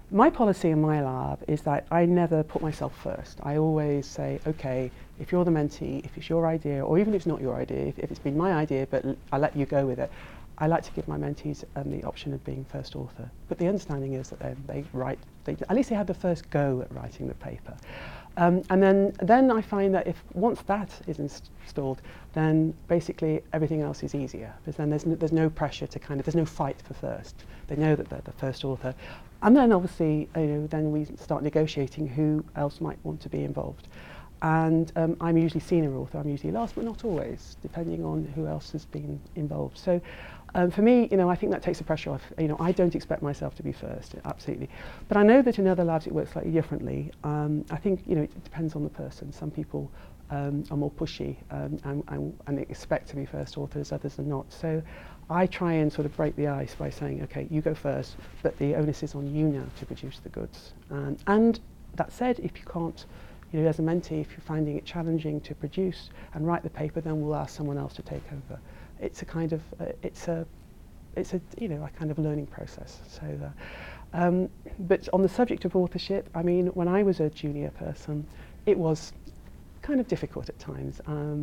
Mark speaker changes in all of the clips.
Speaker 1: My policy in my lab is that I never put myself first. I always say, okay, if you're the mentee, if it's your idea, or even if it's not your idea, if it's been my idea but I let you go with it, I like to give my mentees the option of being first author. But the understanding is that they write, at least they have the first go at writing the paper. And then I find that if once that is installed, then basically everything else is easier. Because then there's no pressure to there's no fight for first. They know that they're the first author. And then obviously, then we start negotiating who else might want to be involved. And I'm usually senior author, I'm usually last, but not always, depending on who else has been involved. So for me, I think that takes the pressure off. I don't expect myself to be first, absolutely. But I know that in other labs it works slightly differently. I think, it depends on the person. Some people are more pushy and expect to be first authors, others are not. So I try and sort of break the ice by saying, okay, you go first, but the onus is on you now to produce the goods. And that said, if you can't, as a mentee, if you're finding it challenging to produce and write the paper, then we'll ask someone else to take over. It's a kind of, a kind of learning process. So, but on the subject of authorship, I mean, when I was a junior person, it was kind of difficult at times.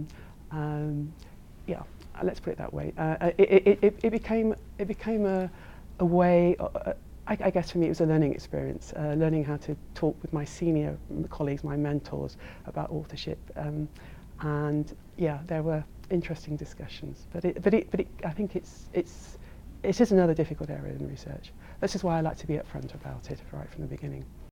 Speaker 1: Yeah, let's put it that way. It became a way. I guess for me it was a learning experience, learning how to talk with my senior colleagues, my mentors, about authorship, and yeah, there were interesting discussions. But I think it is another difficult area in research. This is why I like to be upfront about it right from the beginning.